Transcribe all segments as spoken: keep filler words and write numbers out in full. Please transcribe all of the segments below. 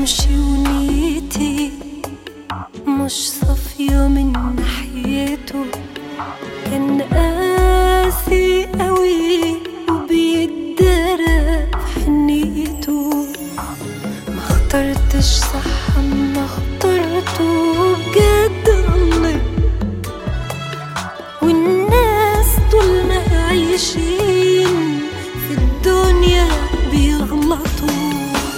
بمشي ونيتي مش صافية من ناحيته، كان قاسي قوي وبيتدرى في حنيته. ما اخترتش صح ما اخترته بجد الله، والناس طول ما عايشين في الدنيا بيغلطوا.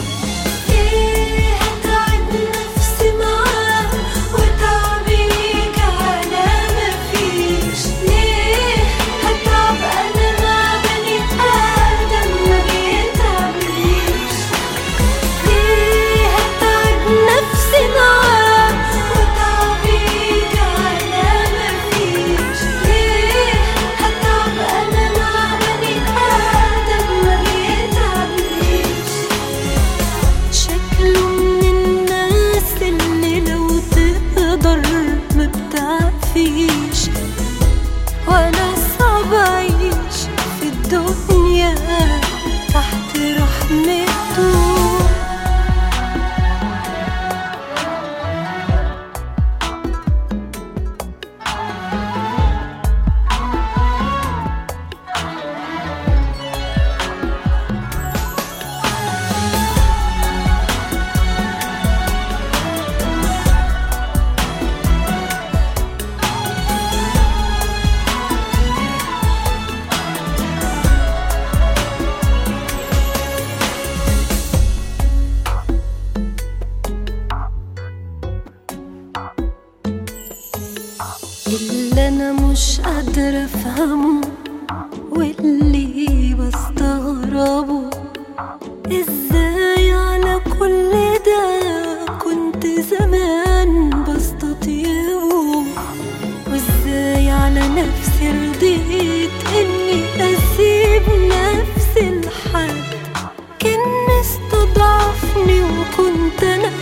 وانا صعب اعيش في الدنيا تحت رحمته. اللي انا مش قادرة افهمه واللي بستغربه، ازاي على كل ده كنت زمان بستطيعه، وازاي على نفسي رضيت اني اسيب نفسي لحد كان مستضعفني وكنت انا